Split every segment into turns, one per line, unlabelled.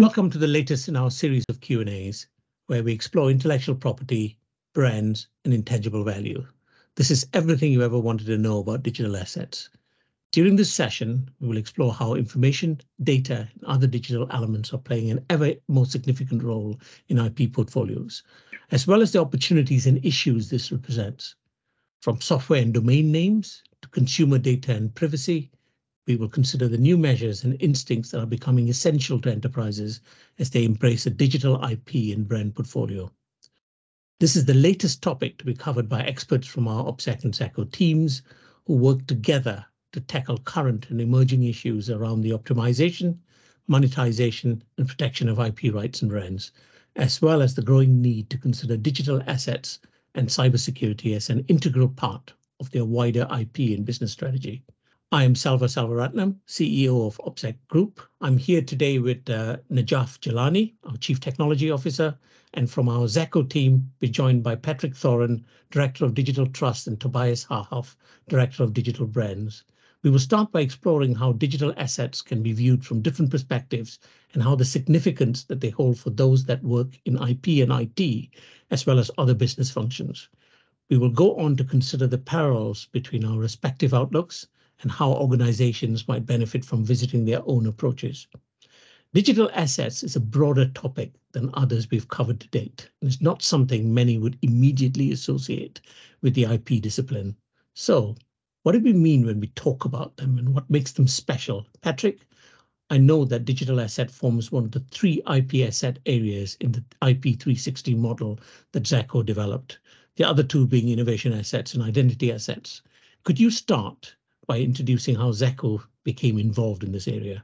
Welcome to the latest in our series of Q&As, where we explore intellectual property, brands, and intangible value. This is everything you ever wanted to know about digital assets. During this session, we will explore how information, data, and other digital elements are playing an ever more significant role in IP portfolios, as well as the opportunities and issues this represents. From software and domain names to consumer data and privacy, we will consider the new measures and instincts that are becoming essential to enterprises as they embrace a digital IP and brand portfolio. This is the latest topic to be covered by experts from our OPSEC and SACCO teams who work together to tackle current and emerging issues around the optimization, monetization, and protection of IP rights and brands, as well as the growing need to consider digital assets and cybersecurity as an integral part of their wider IP and business strategy. I am Salva Salvaratnam, CEO of OPSEC Group. I'm here today with Najaf Jalani, our Chief Technology Officer, and from our SACCO team, we're joined by Patrick Thoren, Director of Digital Trust, and Tobias Hahoff, Director of Digital Brands. We will start by exploring how digital assets can be viewed from different perspectives and how the significance that they hold for those that work in IP and IT, as well as other business functions. We will go on to consider the parallels between our respective outlooks and how organizations might benefit from visiting their own approaches. Digital assets is a broader topic than others we've covered to date, and it's not something many would immediately associate with the IP discipline. So, what do we mean when we talk about them and what makes them special? Patrick, I know that digital asset forms one of the three IP asset areas in the IP 360 model that SACCO developed, the other two being innovation assets and identity assets. Could you start by introducing how SACCO became involved in this area?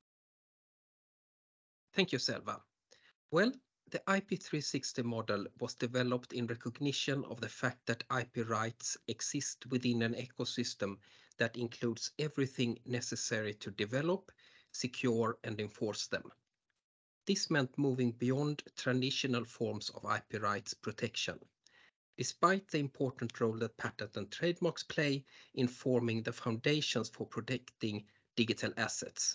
Thank you, Selva. Well, the IP 360 model was developed in recognition of the fact that IP rights exist within an ecosystem that includes everything necessary to develop, secure, and enforce them. This meant moving beyond traditional forms of IP rights protection, despite the important role that patent and trademarks play in forming the foundations for protecting digital assets.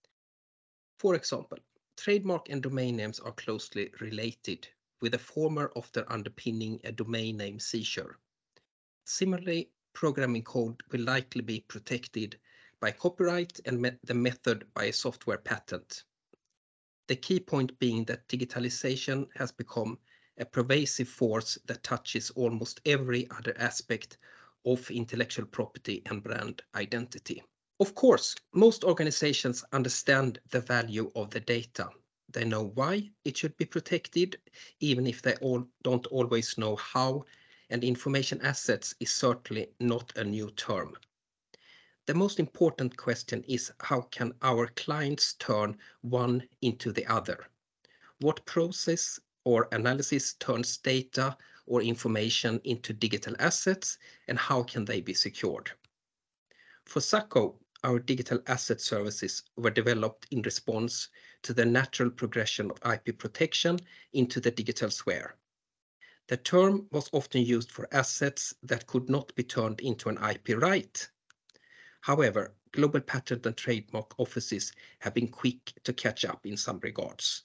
For example, trademark and domain names are closely related, with the former often underpinning a domain name seizure. Similarly, programming code will likely be protected by copyright and the method by a software patent. The key point being that digitalization has become a pervasive force that touches almost every other aspect of intellectual property and brand identity. Of course, most organizations understand the value of the data. They know why it should be protected, even if they don't always know how, and information assets is certainly not a new term. The most important question is how can our clients turn one into the other? What process or analysis turns data or information into digital assets, and how can they be secured? For SACCO, our digital asset services were developed in response to the natural progression of IP protection into the digital sphere. The term was often used for assets that could not be turned into an IP right. However, global patent and trademark offices have been quick to catch up in some regards.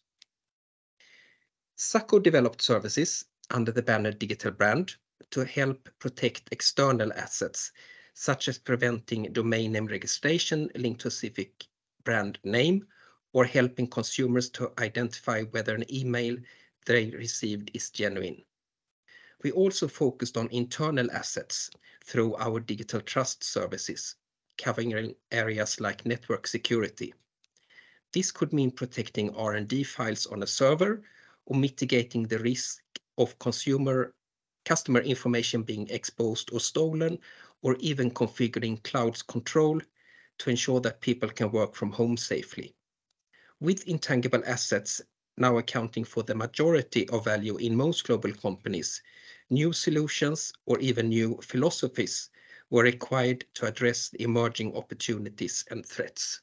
SACCO developed services under the banner Digital Brand to help protect external assets, such as preventing domain name registration linked to a specific brand name, or helping consumers to identify whether an email they received is genuine. We also focused on internal assets through our digital trust services, covering areas like network security. This could mean protecting R&D files on a server, or mitigating the risk of customer information being exposed or stolen, or even configuring cloud control to ensure that people can work from home safely. With intangible assets now accounting for the majority of value in most global companies, new solutions or even new philosophies were required to address the emerging opportunities and threats.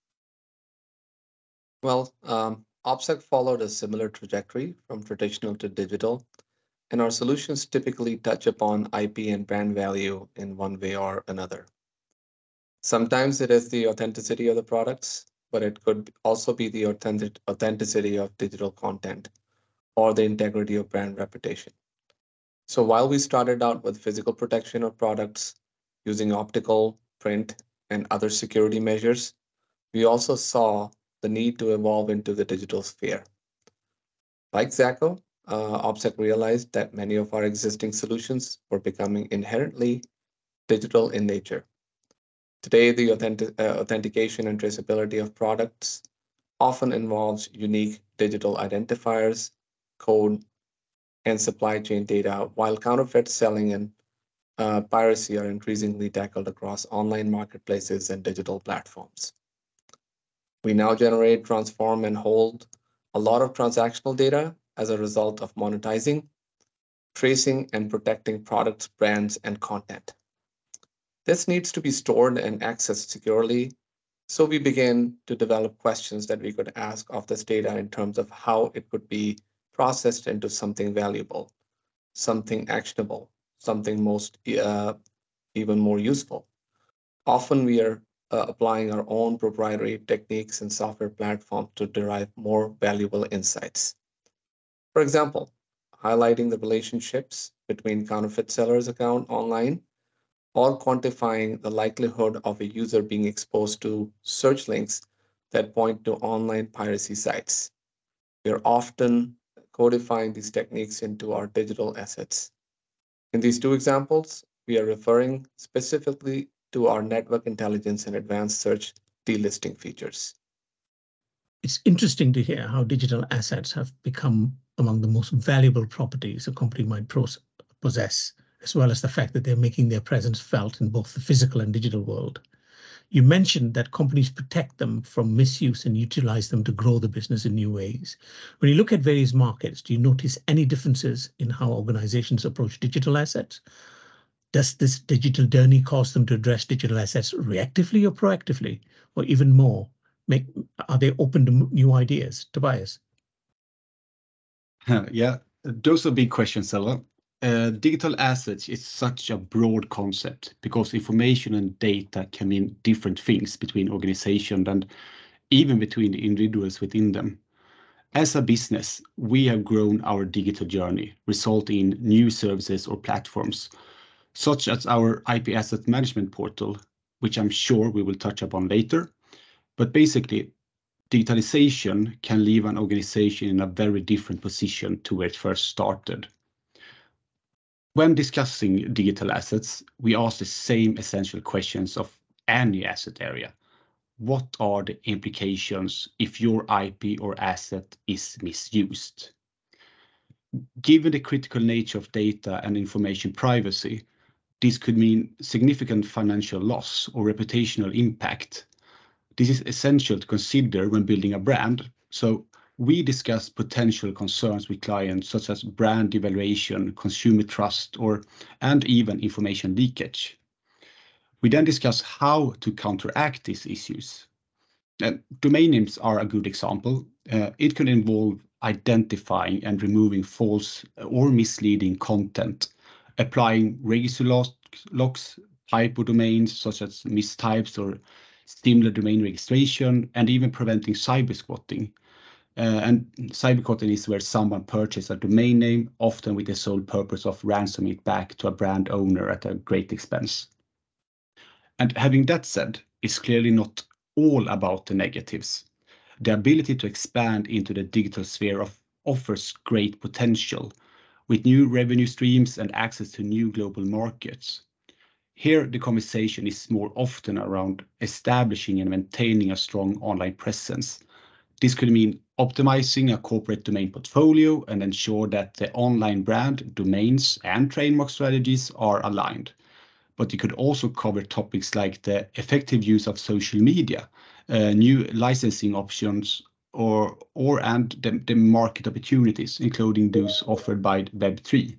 Well, OPSEC followed a similar trajectory from traditional to digital, and our solutions typically touch upon IP and brand value in one way or another. Sometimes it is the authenticity of the products, but it could also be the authenticity of digital content or the integrity of brand reputation. So while we started out with physical protection of products using optical, print, and other security measures, we also saw the need to evolve into the digital sphere. Like Zacko, OPSEC realized that many of our existing solutions were becoming inherently digital in nature. Today, the authentication and traceability of products often involves unique digital identifiers, code, and supply chain data, while counterfeit selling and piracy are increasingly tackled across online marketplaces and digital platforms. We now generate, transform, and hold a lot of transactional data as a result of monetizing, tracing, and protecting products, brands, and content. This needs to be stored and accessed securely, so we began to develop questions that we could ask of this data in terms of how it could be processed into something valuable, something actionable, something even more useful. Often we are applying our own proprietary techniques and software platforms to derive more valuable insights. For example, highlighting the relationships between counterfeit sellers' account online or quantifying the likelihood of a user being exposed to search links that point to online piracy sites. We are often codifying these techniques into our digital assets. In these two examples, we are referring specifically to our network intelligence and advanced search delisting features.
It's interesting to hear how digital assets have become among the most valuable properties a company might possess, as well as the fact that they're making their presence felt in both the physical and digital world. You mentioned that companies protect them from misuse and utilize them to grow the business in new ways. When you look at various markets, do you notice any differences in how organizations approach digital assets? Does this digital journey cause them to address digital assets reactively or proactively, or even more? Are they open to new ideas? Tobias?
Yeah, those are big questions, Selva. Digital assets is such a broad concept because information and data can mean different things between organizations and even between the individuals within them. As a business, we have grown our digital journey, resulting in new services or platforms, such as our IP asset management portal, which I'm sure we will touch upon later. But basically, digitalization can leave an organization in a very different position to where it first started. When discussing digital assets, we ask the same essential questions of any asset area. What are the implications if your IP or asset is misused? Given the critical nature of data and information privacy, this could mean significant financial loss or reputational impact. This is essential to consider when building a brand. So we discuss potential concerns with clients such as brand devaluation, consumer trust, and even information leakage. We then discuss how to counteract these issues. Domain names are a good example. It could involve identifying and removing false or misleading content, applying register locks, typo domains such as mistypes or similar domain registration, and even preventing cyber squatting. And cyber squatting is where someone purchases a domain name, often with the sole purpose of ransoming it back to a brand owner at a great expense. And having that said, it's clearly not all about the negatives. The ability to expand into the digital sphere offers great potential, with new revenue streams and access to new global markets. Here, the conversation is more often around establishing and maintaining a strong online presence. This could mean optimizing a corporate domain portfolio and ensure that the online brand, domains, and trademark strategies are aligned. But it could also cover topics like the effective use of social media, new licensing options, and the market opportunities, including those offered by Web3.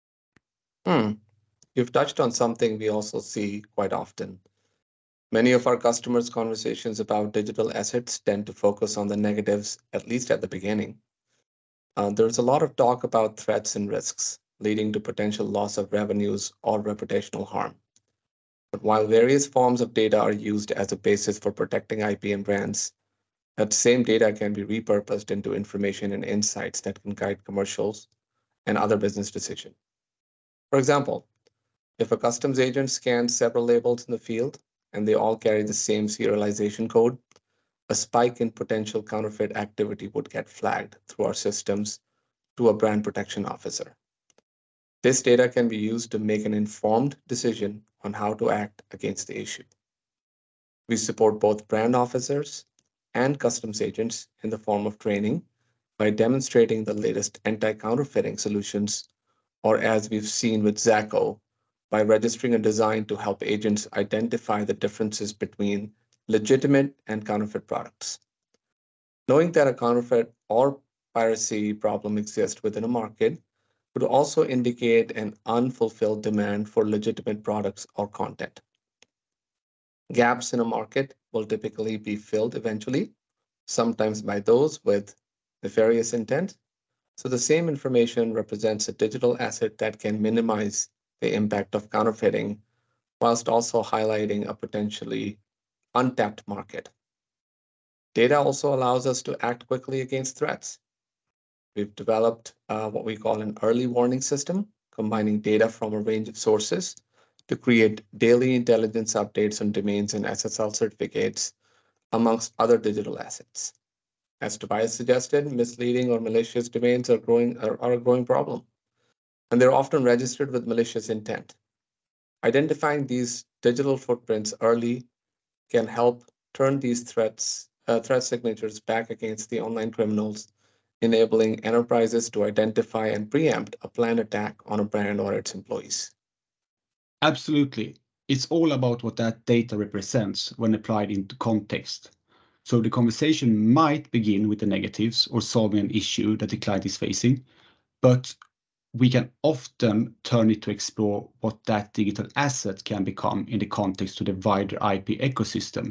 You've touched on something we also see quite often. Many of our customers' conversations about digital assets tend to focus on the negatives, at least at the beginning. There's a lot of talk about threats and risks, leading to potential loss of revenues or reputational harm. But while various forms of data are used as a basis for protecting IP and brands, That same data can be repurposed into information and insights that can guide commercials and other business decisions. For example, if a customs agent scans several labels in the field and they all carry the same serialization code, a spike in potential counterfeit activity would get flagged through our systems to a brand protection officer. This data can be used to make an informed decision on how to act against the issue. We support both brand officers and customs agents in the form of training by demonstrating the latest anti-counterfeiting solutions, or as we've seen with Zacco, by registering a design to help agents identify the differences between legitimate and counterfeit products. Knowing that a counterfeit or piracy problem exists within a market would also indicate an unfulfilled demand for legitimate products or content. Gaps in a market will typically be filled eventually, sometimes by those with nefarious intent. So the same information represents a digital asset that can minimize the impact of counterfeiting, whilst also highlighting a potentially untapped market. Data also allows us to act quickly against threats. We've developed what we call an early warning system, combining data from a range of sources to create daily intelligence updates on domains and SSL certificates, amongst other digital assets. As Tobias suggested, misleading or malicious domains are a growing problem, and they're often registered with malicious intent. Identifying these digital footprints early can help turn these threat signatures back against the online criminals, enabling enterprises to identify and preempt a planned attack on a brand or its employees.
Absolutely. It's all about what that data represents when applied into context. So the conversation might begin with the negatives or solving an issue that the client is facing, but we can often turn it to explore what that digital asset can become in the context of the wider IP ecosystem.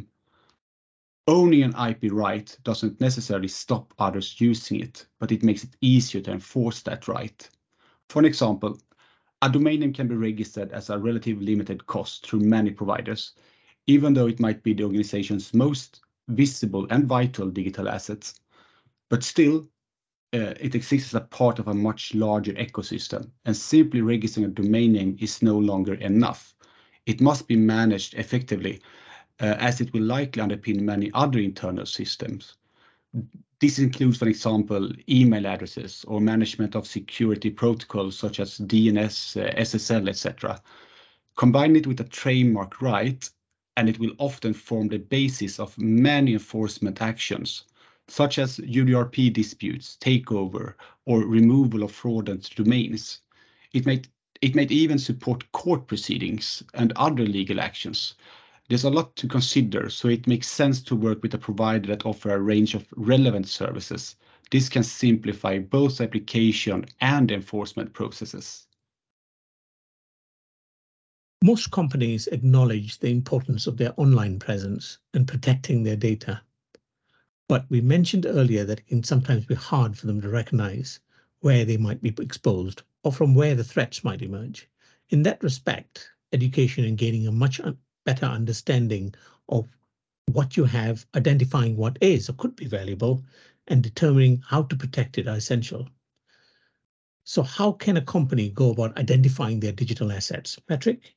Owning an IP right doesn't necessarily stop others using it, but it makes it easier to enforce that right. For an example, a domain name can be registered as a relatively limited cost through many providers, even though it might be the organization's most visible and vital digital assets. But still, it exists as a part of a much larger ecosystem, and simply registering a domain name is no longer enough. It must be managed effectively, as it will likely underpin many other internal systems. This includes, for example, email addresses or management of security protocols such as DNS, SSL, etc. Combine it with a trademark right, and it will often form the basis of many enforcement actions, such as UDRP disputes, takeover, or removal of fraudulent domains. It might even support court proceedings and other legal actions. There's a lot to consider, so it makes sense to work with a provider that offers a range of relevant services. This can simplify both application and enforcement processes.
Most companies acknowledge the importance of their online presence and protecting their data. But we mentioned earlier that it can sometimes be hard for them to recognize where they might be exposed or from where the threats might emerge. In that respect, education and gaining a much better understanding of what you have, identifying what is or could be valuable, and determining how to protect it are essential. So how can a company go about identifying their digital assets? Patrick?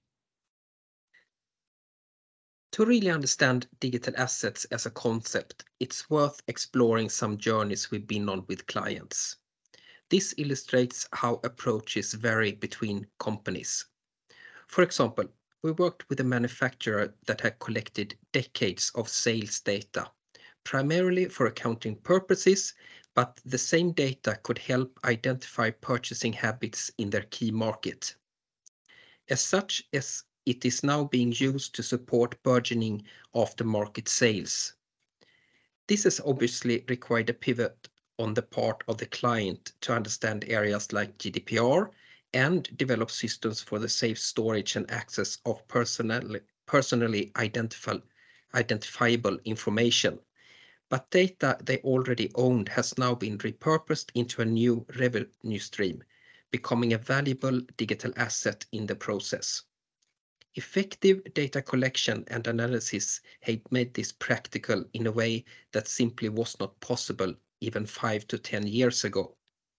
To really understand digital assets as a concept, it's worth exploring some journeys we've been on with clients. This illustrates how approaches vary between companies. For example, we worked with a manufacturer that had collected decades of sales data, primarily for accounting purposes, but the same data could help identify purchasing habits in their key market. As such, it is now being used to support burgeoning aftermarket sales. This has obviously required a pivot on the part of the client to understand areas like GDPR and develop systems for the safe storage and access of personally identifiable information. But data they already owned has now been repurposed into a new revenue stream, becoming a valuable digital asset in the process. Effective data collection and analysis had made this practical in a way that simply was not possible even 5 to 10 years ago.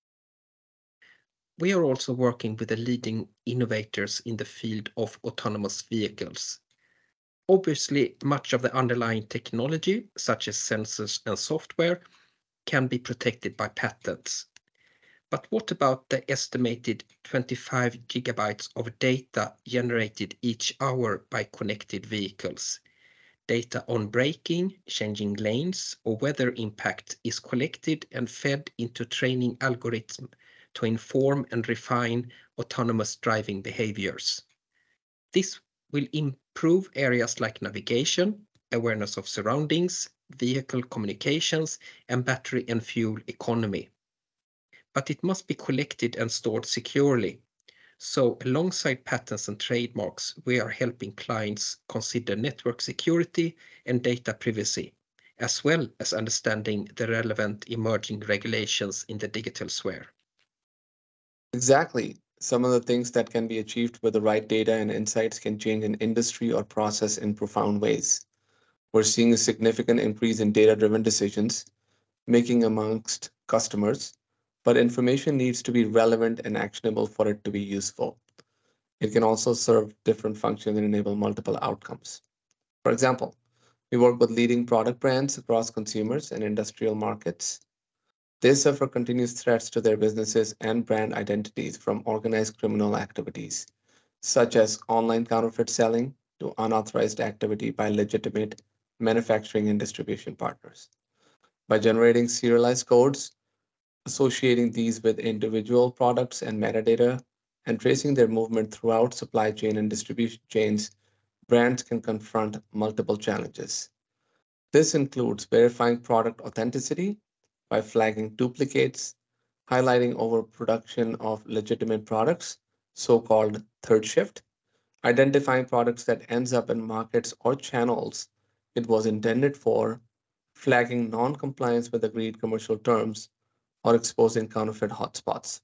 We are also working with the leading innovators in the field of autonomous vehicles. Obviously, much of the underlying technology, such as sensors and software, can be protected by patents. But what about the estimated 25 gigabytes of data generated each hour by connected vehicles? Data on braking, changing lanes, or weather impact is collected and fed into training algorithms to inform and refine autonomous driving behaviors. This will improve areas like navigation, awareness of surroundings, vehicle communications, and battery and fuel economy. But it must be collected and stored securely. So alongside patents and trademarks, we are helping clients consider network security and data privacy, as well as understanding the relevant emerging regulations in the digital sphere.
Exactly. Some of the things that can be achieved with the right data and insights can change an industry or process in profound ways. We're seeing a significant increase in data-driven decisions making amongst customers, but information needs to be relevant and actionable for it to be useful. It can also serve different functions and enable multiple outcomes. For example, we work with leading product brands across consumers and industrial markets. They suffer continuous threats to their businesses and brand identities from organized criminal activities, such as online counterfeit selling to unauthorized activity by legitimate manufacturing and distribution partners. By generating serialized codes, associating these with individual products and metadata, and tracing their movement throughout supply chain and distribution chains, brands can confront multiple challenges. This includes verifying product authenticity by flagging duplicates, highlighting overproduction of legitimate products, so-called third shift, identifying products that ends up in markets or channels it was intended for, flagging non-compliance with agreed commercial terms, or exposing counterfeit hotspots.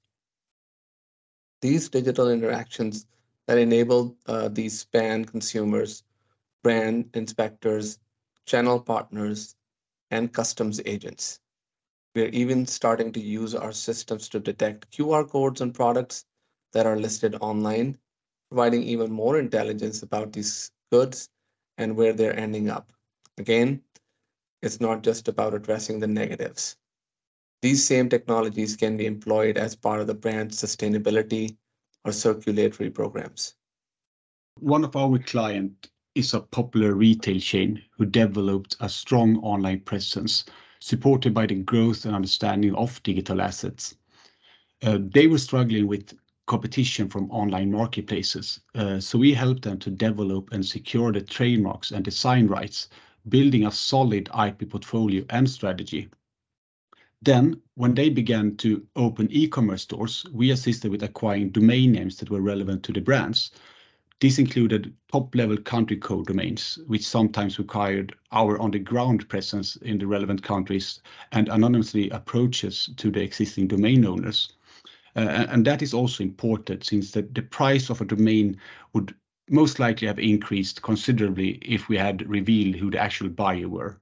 These digital interactions that enable these span consumers, brand inspectors, channel partners, and customs agents. We're even starting to use our systems to detect QR codes on products that are listed online, providing even more intelligence about these goods and where they're ending up. Again, it's not just about addressing the negatives. These same technologies can be employed as part of the brand's sustainability or circulatory programs.
One of our clients is a popular retail chain who developed a strong online presence supported by the growth and understanding of digital assets. They were struggling with competition from online marketplaces, so we helped them to develop and secure the trademarks and design rights, building a solid IP portfolio and strategy. Then, when they began to open e-commerce stores, we assisted with acquiring domain names that were relevant to the brands. This included top-level country code domains, which sometimes required our on-the-ground presence in the relevant countries and anonymously approaches to the existing domain owners. And that is also important since the price of a domain would most likely have increased considerably if we had revealed who the actual buyer were.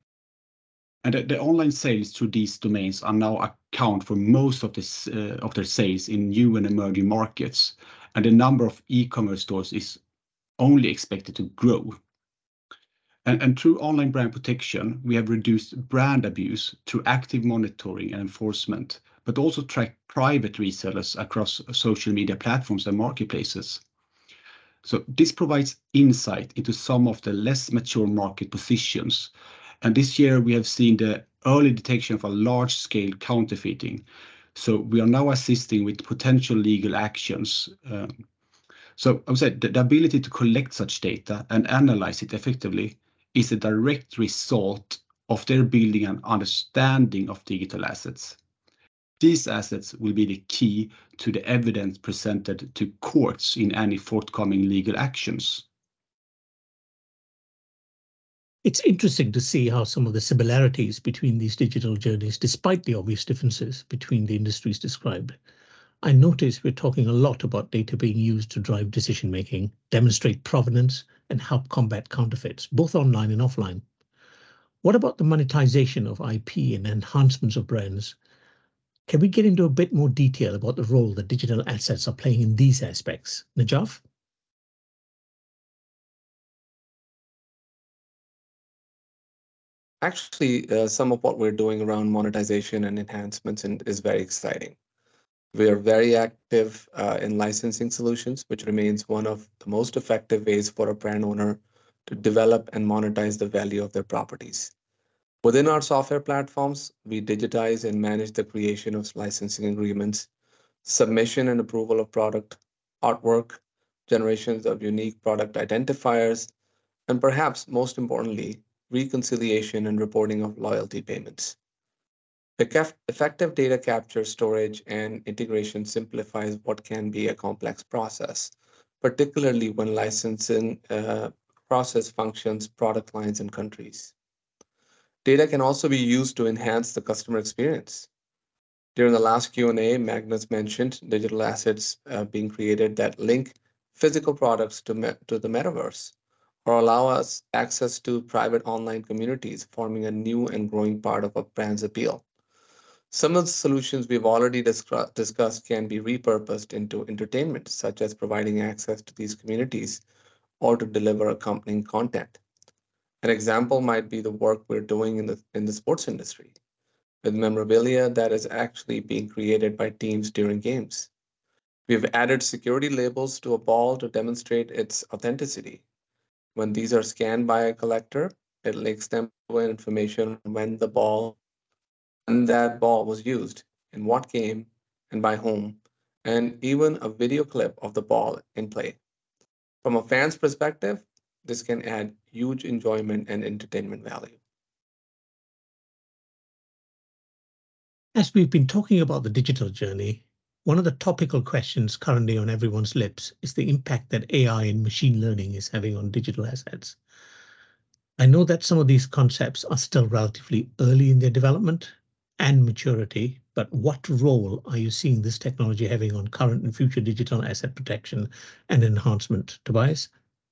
And the online sales through these domains are now account for most of their sales in new and emerging markets, and the number of e-commerce stores is only expected to grow. And through online brand protection, we have reduced brand abuse through active monitoring and enforcement, but also track private resellers across social media platforms and marketplaces. So this provides insight into some of the less mature market positions. And this year we have seen the early detection of a large-scale counterfeiting. So we are now assisting with potential legal actions. So I would say the ability to collect such data and analyze it effectively is a direct result of their building an understanding of digital assets. These assets will be the key to the evidence presented to courts in any forthcoming legal actions.
It's interesting to see how some of the similarities between these digital journeys, despite the obvious differences between the industries described, I notice we're talking a lot about data being used to drive decision-making, demonstrate provenance, and help combat counterfeits, both online and offline. What about the monetization of IP and enhancements of brands? Can we get into a bit more detail about the role that digital assets are playing in these aspects? Najaf?
Actually, some of what we're doing around monetization and enhancements is very exciting. We are very active in licensing solutions, which remains one of the most effective ways for a brand owner to develop and monetize the value of their properties. Within our software platforms, we digitize and manage the creation of licensing agreements, submission and approval of product, artwork, generations of unique product identifiers, and perhaps most importantly, reconciliation and reporting of loyalty payments. Effective data capture, storage, and integration simplifies what can be a complex process, particularly when licensing process functions, product lines, and countries. Data can also be used to enhance the customer experience. During the last Q&A, Magnus mentioned digital assets being created that link physical products to the metaverse or allow us access to private online communities, forming a new and growing part of a brand's appeal. Some of the solutions we've already discussed can be repurposed into entertainment, such as providing access to these communities or to deliver accompanying content. An example might be the work we're doing in the sports industry, with memorabilia that is actually being created by teams during games. We've added security labels to a ball to demonstrate its authenticity. When these are scanned by a collector, it links them with information on when that ball was used, in what game, and by whom, and even a video clip of the ball in play. From a fan's perspective, this can add huge enjoyment and entertainment value.
As we've been talking about the digital journey, one of the topical questions currently on everyone's lips is the impact that AI and machine learning is having on digital assets. I know that some of these concepts are still relatively early in their development and maturity, but what role are you seeing this technology having on current and future digital asset protection and enhancement? Tobias?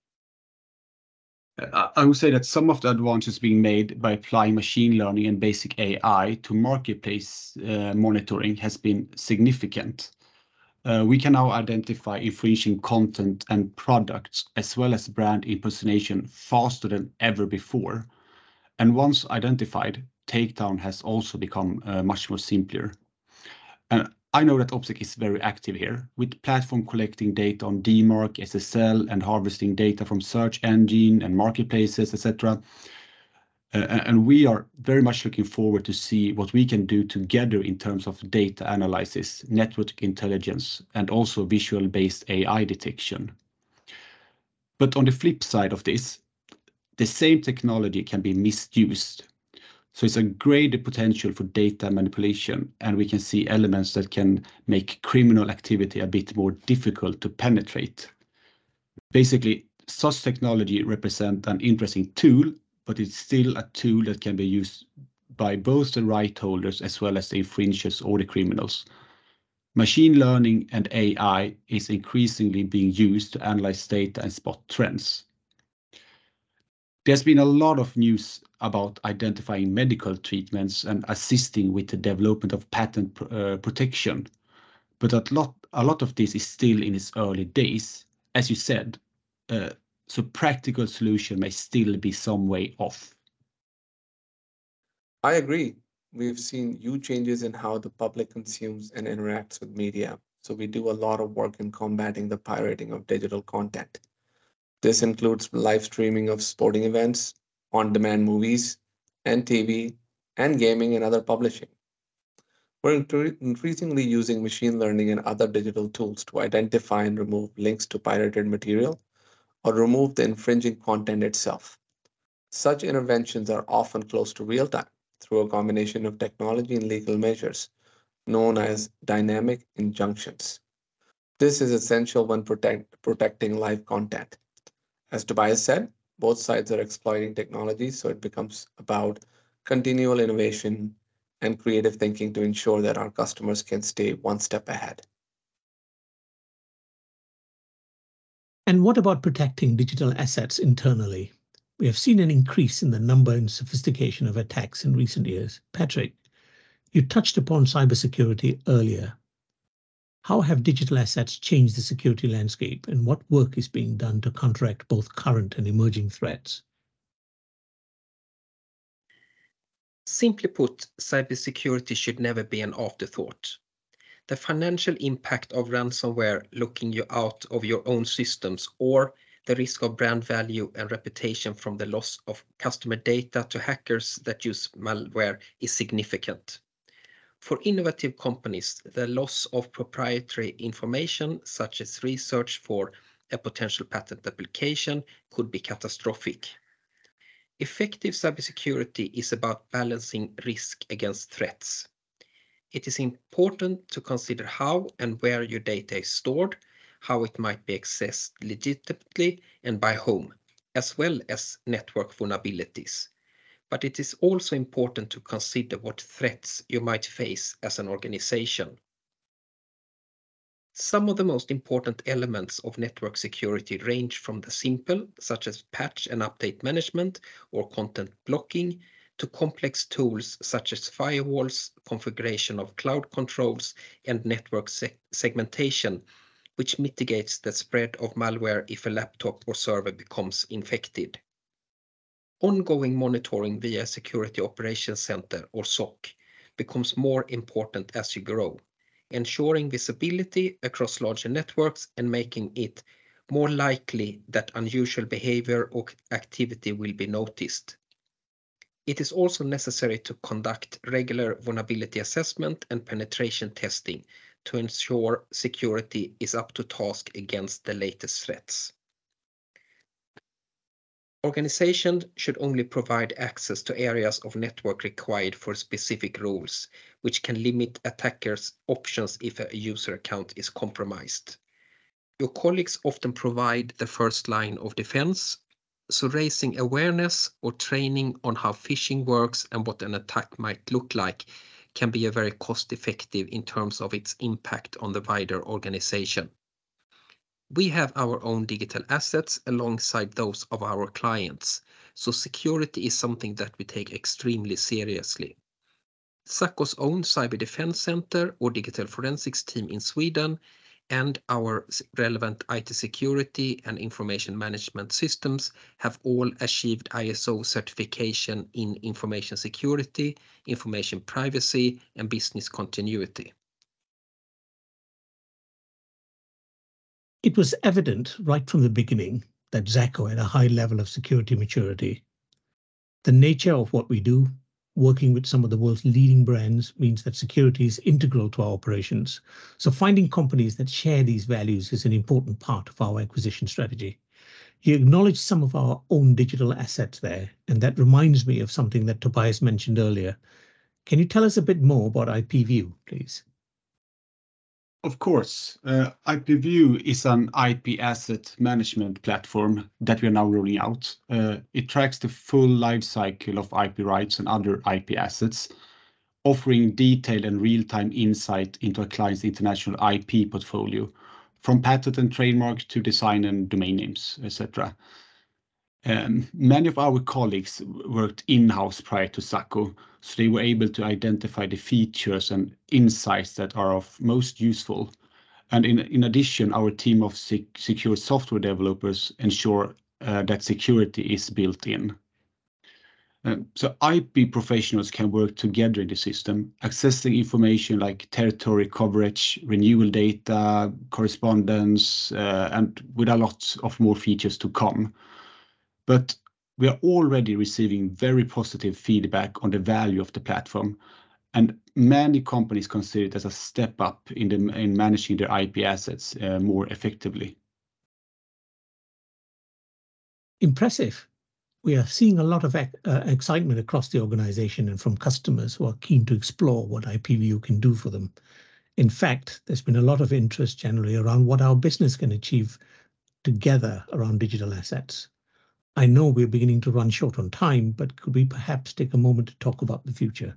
I would say that some of the advances being made by applying machine learning and basic AI to marketplace monitoring has been significant. We can now identify infringing content and products as well as brand impersonation faster than ever before. And once identified, takedown has also become much more simpler. And I know that OPSEC is very active here, with platform collecting data on DMARC, SSL, and harvesting data from search engine and marketplaces, etc. And we are very much looking forward to see what we can do together in terms of data analysis, network intelligence, and also visual-based AI detection. But on the flip side of this, the same technology can be misused. So it's a great potential for data manipulation, and we can see elements that can make criminal activity a bit more difficult to penetrate. Basically, such technology represents an interesting tool, but it's still a tool that can be used by both the right holders as well as the infringers or the criminals. Machine learning and AI is increasingly being used to analyze data and spot trends. There's been a lot of news about identifying medical treatments and assisting with the development of patent protection, but a lot of this is still in its early days, as you said, so practical solution may still be some way off.
I agree. We've seen huge changes in how the public consumes and interacts with media, so we do a lot of work in combating the pirating of digital content. This includes live streaming of sporting events, on-demand movies, and TV, and gaming and other publishing. We're increasingly using machine learning and other digital tools to identify and remove links to pirated material or remove the infringing content itself. Such interventions are often close to real time through a combination of technology and legal measures known as dynamic injunctions. This is essential when protecting live content. As Tobias said, both sides are exploiting technology, so it becomes about continual innovation and creative thinking to ensure that our customers can stay one step ahead.
And what about protecting digital assets internally? We have seen an increase in the number and sophistication of attacks in recent years. Patrick, you touched upon cybersecurity earlier. How have digital assets changed the security landscape, and what work is being done to counteract both current and emerging threats?
Simply put, cybersecurity should never be an afterthought. The financial impact of ransomware locking you out of your own systems, or the risk of brand value and reputation from the loss of customer data to hackers that use malware is significant. For innovative companies, the loss of proprietary information, such as research for a potential patent application, could be catastrophic. Effective cybersecurity is about balancing risk against threats. It is important to consider how and where your data is stored, how it might be accessed legitimately and by whom, as well as network vulnerabilities. But it is also important to consider what threats you might face as an organization. Some of the most important elements of network security range from the simple, such as patch and update management or content blocking, to complex tools such as firewalls, configuration of cloud controls, and network segmentation, which mitigates the spread of malware if a laptop or server becomes infected. Ongoing monitoring via Security Operations Center, or SOC, becomes more important as you grow, ensuring visibility across larger networks and making it more likely that unusual behavior or activity will be noticed. It is also necessary to conduct regular vulnerability assessment and penetration testing to ensure security is up to task against the latest threats. Organizations should only provide access to areas of network required for specific rules, which can limit attackers' options if a user account is compromised. Your colleagues often provide the first line of defense, so raising awareness or training on how phishing works and what an attack might look like can be very cost-effective in terms of its impact on the wider organization. We have our own digital assets alongside those of our clients, so security is something that we take extremely seriously. SACCO's own Cyber Defense Center or Digital Forensics team in Sweden and our relevant IT security and information management systems have all achieved ISO certification in information security, information privacy, and business continuity.
It was evident right from the beginning that SACCO had a high level of security maturity. The nature of what we do, working with some of the world's leading brands, means that security is integral to our operations. So finding companies that share these values is an important part of our acquisition strategy. You acknowledged some of our own digital assets there, and that reminds me of something that Tobias mentioned earlier. Can you tell us a bit more about IPView, please?
Of course, IPView is an IP asset management platform that we are now rolling out. It tracks the full life cycle of IP rights and other IP assets, offering detailed and real-time insight into a client's international IP portfolio, from patent and trademark to design and domain names, etc. Many of our colleagues worked in-house prior to SACCO, so they were able to identify the features and insights that are of most useful. And in addition, our team of secure software developers ensure that security is built in. So IP professionals can work together in the system, accessing information like territory coverage, renewal data, correspondence, and with a lot of more features to come. But we are already receiving very positive feedback on the value of the platform, and many companies consider it as a step up in managing their IP assets more effectively.
Impressive. We are seeing a lot of excitement across the organization and from customers who are keen to explore what IPView can do for them. In fact, there's been a lot of interest generally around what our business can achieve together around digital assets. I know we're beginning to run short on time, but could we perhaps take a moment to talk about the future?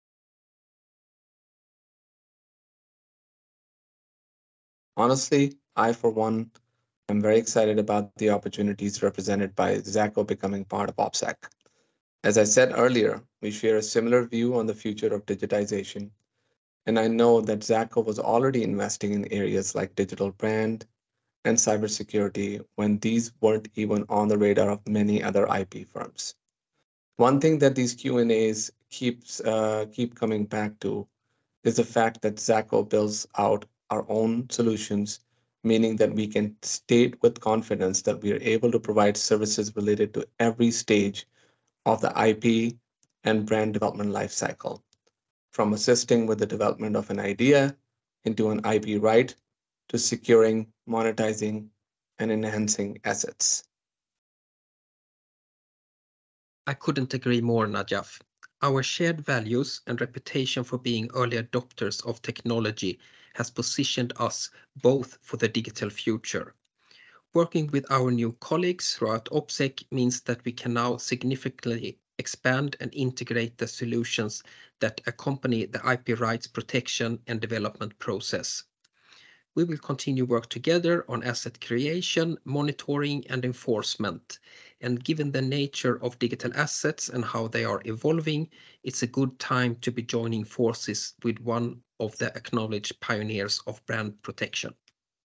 Honestly, I, for one, am very excited about the opportunities represented by Xacko becoming part of OPSEC. As I said earlier, we share a similar view on the future of digitization, and I know that Xacko was already investing in areas like digital brand and cybersecurity when these weren't even on the radar of many other IP firms. One thing that these Q&As keep coming back to is the fact that Xacko builds out our own solutions, meaning that we can state with confidence that we are able to provide services related to every stage of the IP and brand development lifecycle, from assisting with the development of an idea into an IP right to securing, monetizing, and enhancing assets.
I couldn't agree more, Najaf. Our shared values and reputation for being early adopters of technology has positioned us both for the digital future. Working with our new colleagues throughout OPSEC means that we can now significantly expand and integrate the solutions that accompany the IP rights protection and development process. We will continue work together on asset creation, monitoring, and enforcement. And given the nature of digital assets and how they are evolving, it's a good time to be joining forces with one of the acknowledged pioneers of brand protection.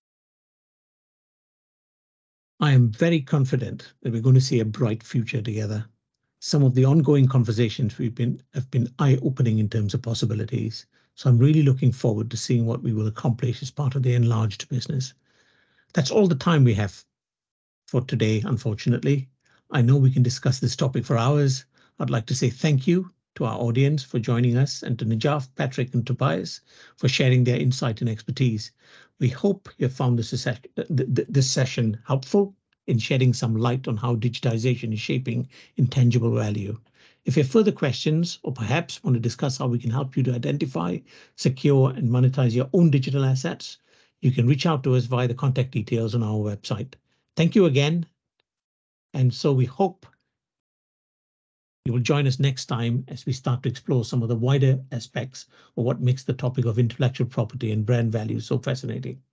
I am very confident that we're going to see a bright future together. Some of the ongoing conversations have been eye-opening in terms of possibilities. So I'm really looking forward to seeing what we will accomplish as part of the enlarged business. That's all the time we have for today, unfortunately. I know we can discuss this topic for hours. I'd like to say thank you to our audience for joining us, and to Najaf, Patrick, and Tobias for sharing their insight and expertise. We hope you have found this session helpful in shedding some light on how digitization is shaping intangible value. If you have further questions, or perhaps want to discuss how we can help you to identify, secure, and monetize your own digital assets, you can reach out to us via the contact details on our website. Thank you again. And so we hope you will join us next time as we start to explore some of the wider aspects of what makes the topic of intellectual property and brand value so fascinating.